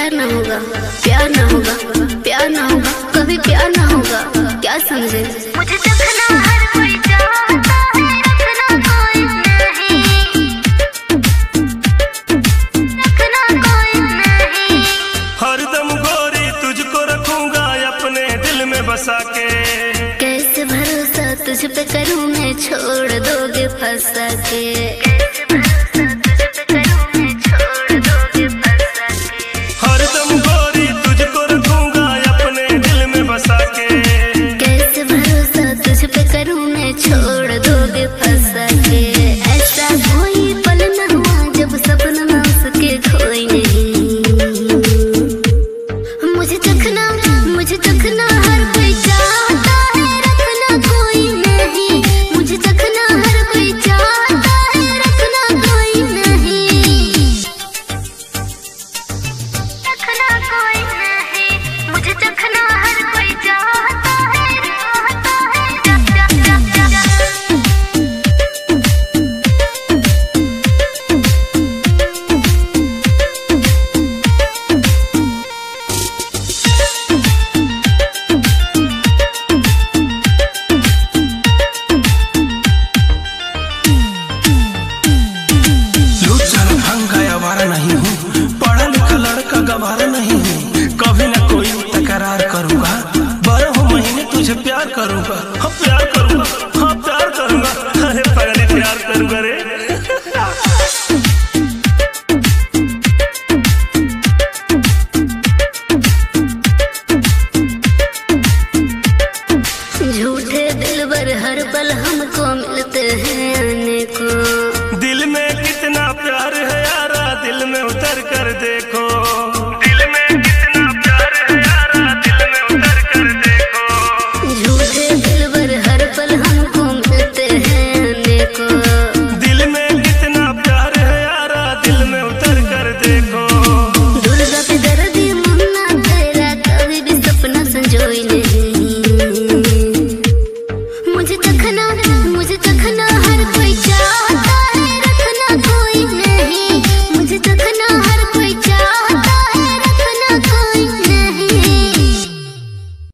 प्यार ना होगा, प्यार ना होगा, प्यार ना होगा, कभी प्यार ना होगा, क्या समझे? मुझे देखना हर कोई चाहता है, रखना कोई नहीं, रखना कोई नहीं। हरदम गोरी तुझको रखूंगा अपने दिल में बसा के। कैसे भरोसा तुझ पे करूं मैं, छोड़ दोगे फंसा के। हरदम गोरी तुझको रखूंगा अपने दिल में बसा के। कैसे भरोसा तुझ पे करूं मैं, छोड़ दोगे फंसा के। ऐसा कोई पल न हुआ जब सपना में उसके खोई नहीं। मुझे तकना हर कोई चाहता है, रखना कोई नहीं। मुझे तकना हर कोई चाहता है, रखना कोई नहीं, रखना कोई नहीं। मुझे तकना हर कोई चाहता है, नहीं हूँ, पढ़ा लिखा लड़का गवारा नहीं हूँ। कभी ना कोई तकरार करूँगा, 12 महीने तुझे प्यार करूँगा। हाँ प्यार करूँगा, हाँ प्यार करूँगा। अरे पगले प्यार करूँगा रे। झूठे दिलबर हर पल हमको मिलते हैं अनेकों। दिल में कितना प्यार है यारा, दिल में उतर कर देखो।